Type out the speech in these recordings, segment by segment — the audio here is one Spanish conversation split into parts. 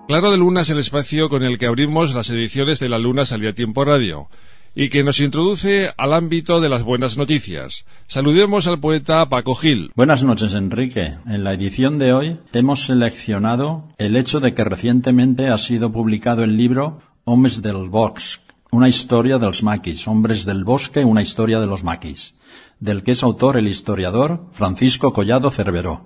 Claro de Luna es el espacio con el que abrimos las ediciones de La Luna Salía a Tiempo Radio y que nos introduce al ámbito de las buenas noticias. Saludemos al poeta Paco Gil. Buenas noches, Enrique. En la edición de hoy hemos seleccionado el hecho de que recientemente ha sido publicado el libro Homes del Bosc, una historia dels maquis, Hombres del Bosque, una historia de los maquis, del que es autor el historiador Francisco Collado Cerveró.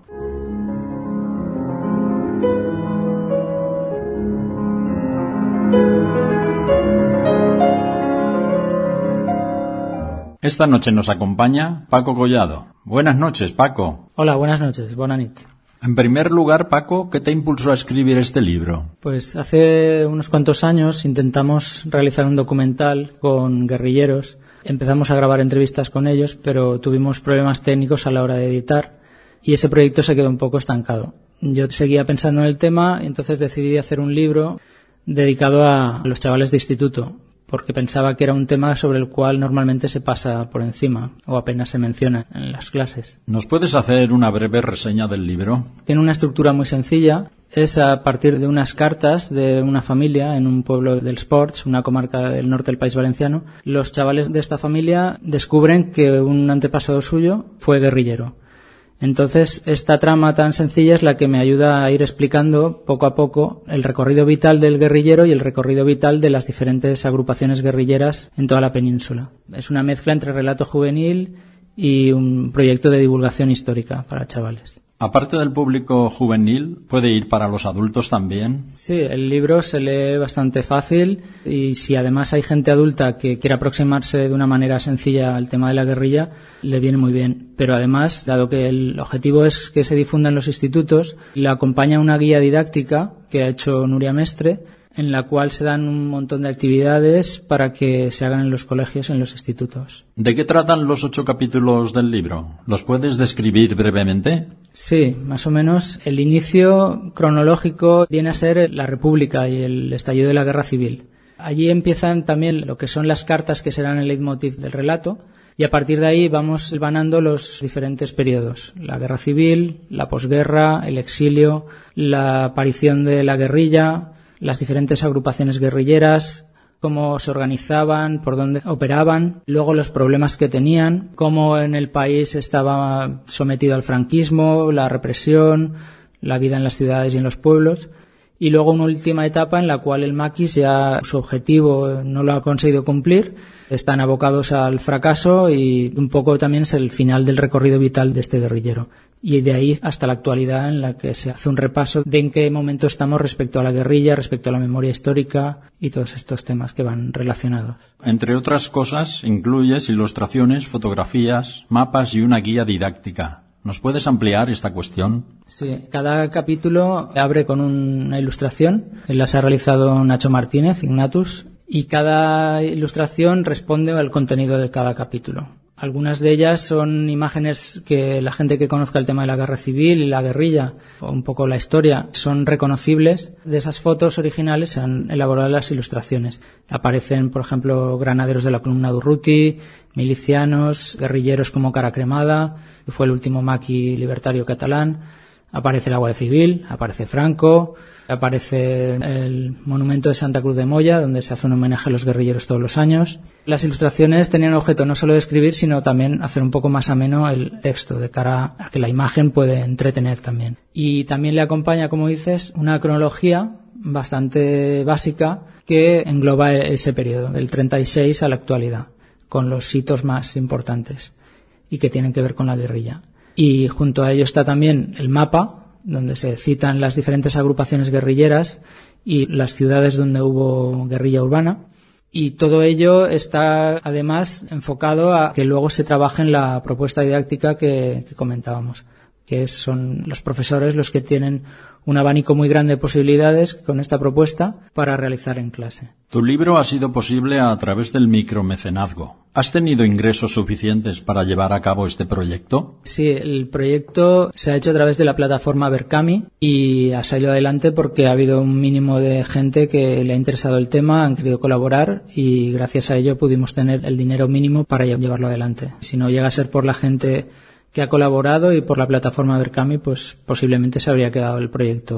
Esta noche nos acompaña Paco Collado. Buenas noches, Paco. Hola, buenas noches, bona nit. En primer lugar, Paco, ¿qué te impulsó a escribir este libro? Pues hace unos cuantos años intentamos realizar un documental con guerrilleros. Empezamos a grabar entrevistas con ellos, pero tuvimos problemas técnicos a la hora de editar y ese proyecto se quedó un poco estancado. Yo seguía pensando en el tema y entonces decidí hacer un libro dedicado a los chavales de instituto, porque pensaba que era un tema sobre el cual normalmente se pasa por encima o apenas se menciona en las clases. ¿Nos puedes hacer una breve reseña del libro? Tiene una estructura muy sencilla. Es a partir de unas cartas de una familia en un pueblo del Sports, una comarca del norte del País Valenciano. Los chavales de esta familia descubren que un antepasado suyo fue guerrillero. Entonces, esta trama tan sencilla es la que me ayuda a ir explicando poco a poco el recorrido vital del guerrillero y el recorrido vital de las diferentes agrupaciones guerrilleras en toda la península. Es una mezcla entre relato juvenil y un proyecto de divulgación histórica para chavales. Aparte del público juvenil, ¿puede ir para los adultos también? Sí, el libro se lee bastante fácil y si además hay gente adulta que quiere aproximarse de una manera sencilla al tema de la guerrilla, le viene muy bien. Pero además, dado que el objetivo es que se difunda en los institutos, le acompaña una guía didáctica que ha hecho Nuria Mestre, en la cual se dan un montón de actividades para que se hagan en los colegios, en los institutos. ¿De qué tratan los 8 capítulos del libro? ¿Los puedes describir brevemente? Sí, más o menos. El inicio cronológico viene a ser la República y el estallido de la Guerra Civil. Allí empiezan también lo que son las cartas que serán el leitmotiv del relato y a partir de ahí vamos hilvanando los diferentes periodos. La Guerra Civil, la posguerra, el exilio, la aparición de la guerrilla, las diferentes agrupaciones guerrilleras, cómo se organizaban, por dónde operaban, luego los problemas que tenían, cómo en el país estaba sometido al franquismo, la represión, la vida en las ciudades y en los pueblos, y luego una última etapa en la cual el maquis ya su objetivo no lo ha conseguido cumplir, están abocados al fracaso y un poco también es el final del recorrido vital de este guerrillero. Y de ahí hasta la actualidad en la que se hace un repaso de en qué momento estamos respecto a la guerrilla, respecto a la memoria histórica y todos estos temas que van relacionados. Entre otras cosas, incluyes ilustraciones, fotografías, mapas y una guía didáctica. ¿Nos puedes ampliar esta cuestión? Sí, cada capítulo abre con una ilustración. Las ha realizado Nacho Martínez, Ignatus, y cada ilustración responde al contenido de cada capítulo. Algunas de ellas son imágenes que la gente que conozca el tema de la guerra civil y la guerrilla, o un poco la historia, son reconocibles. De esas fotos originales se han elaborado las ilustraciones. Aparecen, por ejemplo, granaderos de la columna de Urruti, milicianos, guerrilleros como Cara Cremada, que fue el último maqui libertario catalán. Aparece la Guardia Civil, aparece Franco, aparece el monumento de Santa Cruz de Moya, donde se hace un homenaje a los guerrilleros todos los años. Las ilustraciones tenían objeto no solo de escribir, sino también hacer un poco más ameno el texto, de cara a que la imagen puede entretener también. Y también le acompaña, como dices, una cronología bastante básica que engloba ese periodo, del 36 a la actualidad, con los hitos más importantes y que tienen que ver con la guerrilla. Y junto a ello está también el mapa, donde se citan las diferentes agrupaciones guerrilleras y las ciudades donde hubo guerrilla urbana. Y todo ello está además enfocado a que luego se trabaje en la propuesta didáctica que comentábamos, que son los profesores los que tienen un abanico muy grande de posibilidades con esta propuesta para realizar en clase. Tu libro ha sido posible a través del micromecenazgo. ¿Has tenido ingresos suficientes para llevar a cabo este proyecto? Sí, el proyecto se ha hecho a través de la plataforma Berkami y ha salido adelante porque ha habido un mínimo de gente que le ha interesado el tema, han querido colaborar y gracias a ello pudimos tener el dinero mínimo para llevarlo adelante. Si no llega a ser por la gente que ha colaborado y por la plataforma Berkami, pues posiblemente se habría quedado el proyecto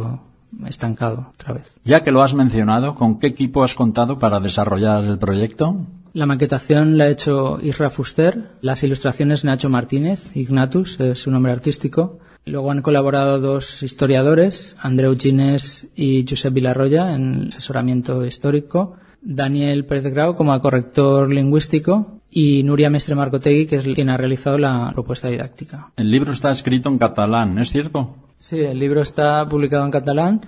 estancado otra vez. Ya que lo has mencionado, ¿con qué equipo has contado para desarrollar el proyecto? La maquetación la ha hecho Isra Fuster, las ilustraciones Nacho Martínez, Ignatus es su nombre artístico. Luego han colaborado 2 historiadores, Andreu Ginés y Josep Vilarroya, en asesoramiento histórico, Daniel Pérez Grau como corrector lingüístico y Nuria Mestre Marcotegui, que es quien ha realizado la propuesta didáctica. El libro está escrito en catalán, ¿es cierto? Sí, el libro está publicado en catalán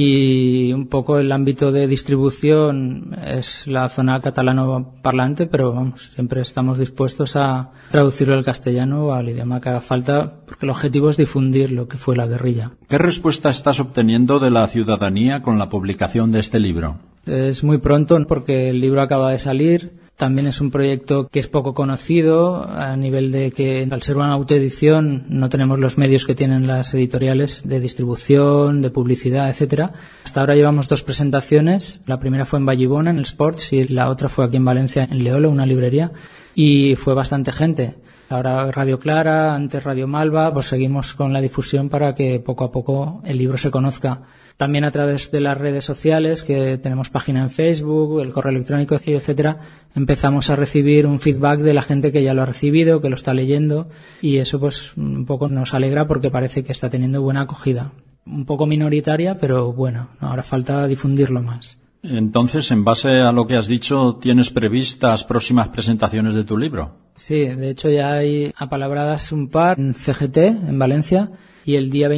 y un poco el ámbito de distribución es la zona catalano parlante, pero vamos, siempre estamos dispuestos a traducirlo al castellano o al idioma que haga falta, porque el objetivo es difundir lo que fue la guerrilla. ¿Qué respuesta estás obteniendo de la ciudadanía con la publicación de este libro? Es muy pronto porque el libro acaba de salir. También es un proyecto que es poco conocido a nivel de que al ser una autoedición no tenemos los medios que tienen las editoriales de distribución, de publicidad, etcétera. Hasta ahora llevamos 2 presentaciones. La primera fue en Vallibona, en el Sports, y la otra fue aquí en Valencia, en Leolo, una librería, y fue bastante gente. Ahora Radio Clara, antes Radio Malva, pues seguimos con la difusión para que poco a poco el libro se conozca. También a través de las redes sociales, que tenemos página en Facebook, el correo electrónico, etcétera, empezamos a recibir un feedback de la gente que ya lo ha recibido, que lo está leyendo, y eso pues un poco nos alegra porque parece que está teniendo buena acogida. Un poco minoritaria, pero buena. Ahora falta difundirlo más. Entonces, en base a lo que has dicho, ¿tienes previstas próximas presentaciones de tu libro? Sí, de hecho ya hay apalabradas un par en CGT, en Valencia, y el día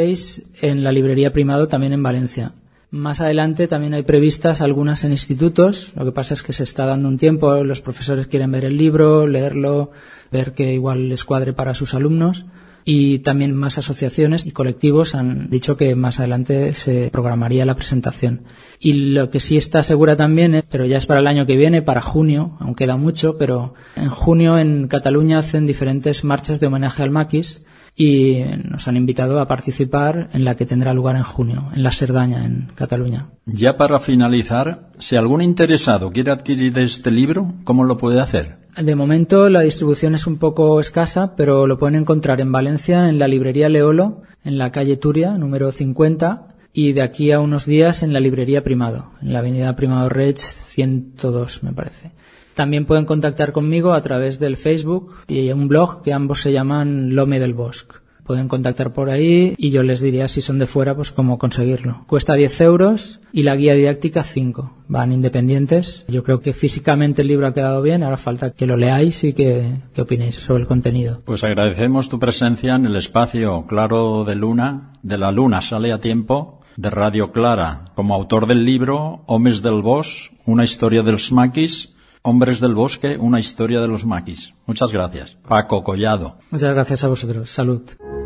26 en la librería Primado, también en Valencia. Más adelante también hay previstas algunas en institutos. Lo que pasa es que se está dando un tiempo, los profesores quieren ver el libro, leerlo, ver que igual les cuadre para sus alumnos. Y también más asociaciones y colectivos han dicho que más adelante se programaría la presentación. Y lo que sí está segura también, pero ya es para el año que viene, para junio, aún queda mucho, pero en junio en Cataluña hacen diferentes marchas de homenaje al maquis y nos han invitado a participar en la que tendrá lugar en junio, en la Cerdaña, en Cataluña. Ya para finalizar, si algún interesado quiere adquirir este libro, ¿cómo lo puede hacer? De momento la distribución es un poco escasa, pero lo pueden encontrar en Valencia, en la librería Leolo, en la calle Turia, número 50, y de aquí a unos días en la librería Primado, en la avenida Primado Reig 102, me parece. También pueden contactar conmigo a través del Facebook y un blog que ambos se llaman L'Home del Bosc. Pueden contactar por ahí y yo les diría, si son de fuera, pues cómo conseguirlo. Cuesta 10 euros y la guía didáctica 5. Van independientes. Yo creo que físicamente el libro ha quedado bien. Ahora falta que lo leáis y que opinéis sobre el contenido. Pues agradecemos tu presencia en el espacio Claro de Luna, de La Luna Sale a Tiempo, de Radio Clara, como autor del libro Homes del Bosc, una historia dels maquis, Hombres del Bosque, una historia de los maquis. Muchas gracias. Paco Collado. Muchas gracias a vosotros. Salud.